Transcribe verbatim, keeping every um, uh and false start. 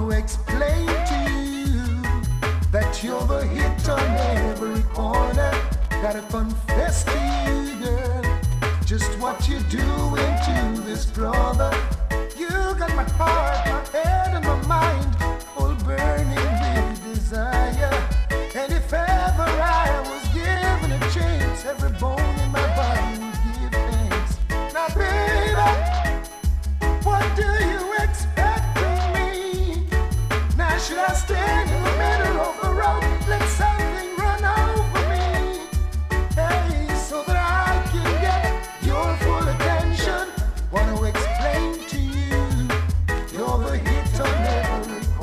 to explain to you that you're the hit on every corner. Gotta confess to you, girl, just what you're doing to this brother. You got my heart, my head, and my mind.